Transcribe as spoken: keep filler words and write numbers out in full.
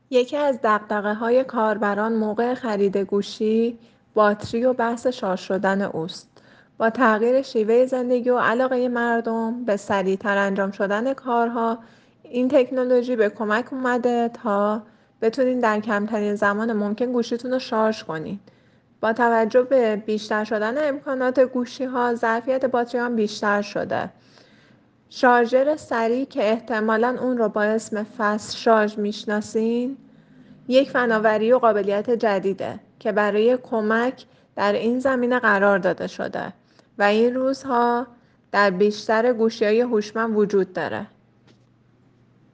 یکی از دغدغه‌های کاربران موقع خرید گوشی، باتری و بحث شارژ شدن اوست. با تغییر شیوه زندگی و علاقه مردم به سریع‌تر انجام شدن کارها، این تکنولوژی به کمک اومده تا بتونین در کمترین زمان ممکن گوشیتون رو شارژ کنین. با توجه به بیشتر شدن امکانات گوشی‌ها، ظرفیت باتری هم بیشتر شده. شارژر سریع که احتمالاً اون رو با اسم فست شارژ میشناسین، یک فناوری و قابلیت جدیده که برای کمک در این زمینه قرار داده شده و این روزها در بیشتر گوشی‌های هوشمند وجود داره.